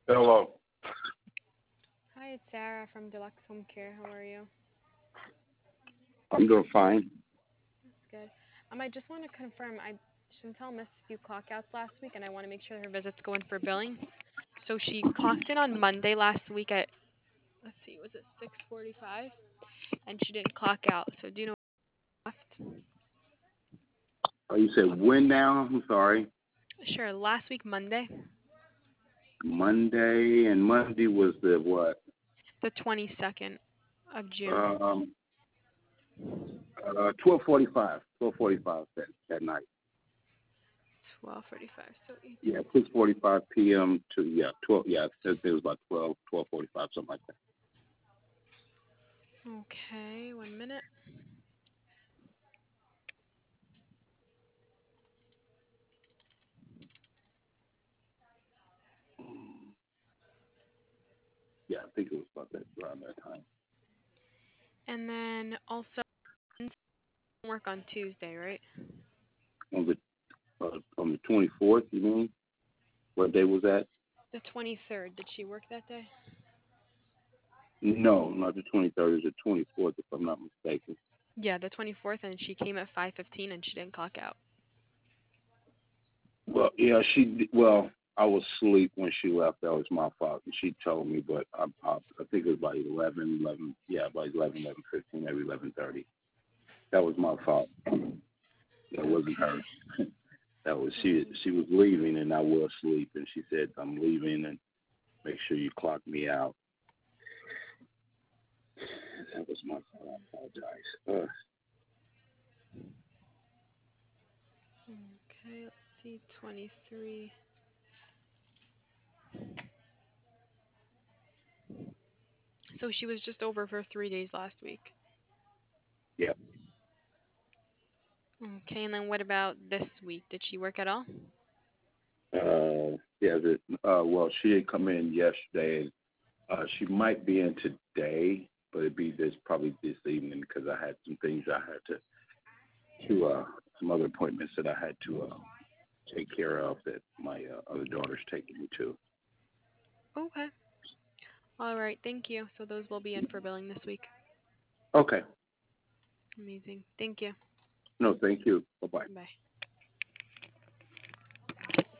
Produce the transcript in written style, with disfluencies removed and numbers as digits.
Hello. Hi, it's Sarah from Deluxe Home Care. How are you? I'm doing fine. That's good. I just want to confirm. Chantel missed a few clock outs last week, and I want to make sure her visits go in for billing. So she clocked in on Monday last week at, let's see, was it 6:45? And she didn't clock out. So do you know what left? Oh, you said when now? I'm sorry. Sure. Last week, Monday, Monday, and Monday was the what? the 22nd of June. Um, 12:45. 12:45 that night. 12:45. So Yeah, 18. 6:45 p.m. to 12. Yeah, it was about 12:45, something like that. Okay, 1 minute. Yeah, I think it was about that around that time. And then also work on Tuesday, right? On the 24th, you mean? What day was that? The 23rd. Did she work that day? No, not the 23rd. It was the 24th, if I'm not mistaken. Yeah, the 24th, and she came at 5:15, and she didn't clock out. Well, yeah, well, I was asleep when she left. That was my fault. And she told me, but I think it was about 11, yeah, about 11:15, maybe 11:30. That was my fault. That wasn't her. Okay. That was she. She was leaving, and I was asleep, and she said, "I'm leaving, and make sure you clock me out." That was my fault. I apologize. Okay, let's see, 23. So she was just over for 3 days last week. Yeah. Okay, and then what about this week? Did she work at all? Yeah. Well, she did come in yesterday. She might be in today, but it'd be probably this evening because I had some things I had to some other appointments that I had to take care of that my other daughter's taking me to. Okay. All right, thank you. So those will be in for billing this week. Okay. Amazing. Thank you. No, thank you. Bye bye. Bye.